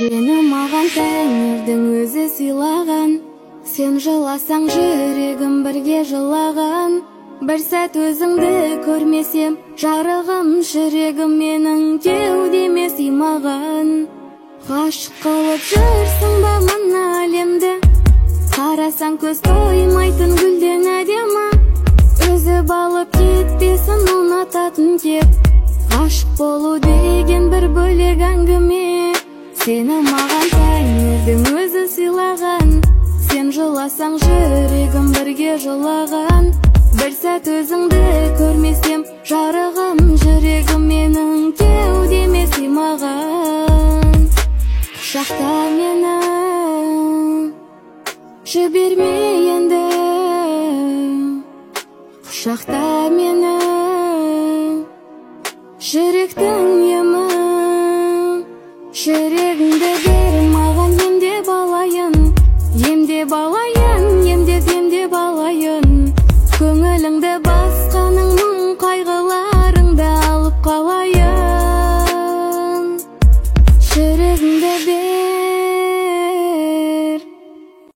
Сені маған тәңірдің өзі сыйлаған, сен жыласаң жүрегім бірге жылаған. Бір сәт өзіңді көрмесем, жарығым жүрегім менің кеудеме сыймаған. Ғашық қылып жүрсің ба мына әлемді, қарасаң көз тоймайтын гүлден әдемі. Өзіп алып кетпесін ұнататын кеп, ғашық болу деген бір бөлек әңгіме. Сені маған тәңірдің өзі сыйлаған, сен жыласаң жүрегім бірге жылаған. Бір сәт өзіңді көрмесем, жарығым жүрегім менің кеудеме сыймаған. Құшақта мені, жіберме енді. Құшақта мені, жүректің емі. Жүрегіңді бер маған, емдеп алайын, емдеп алайын, емдеп алайын. Көңіліңді бас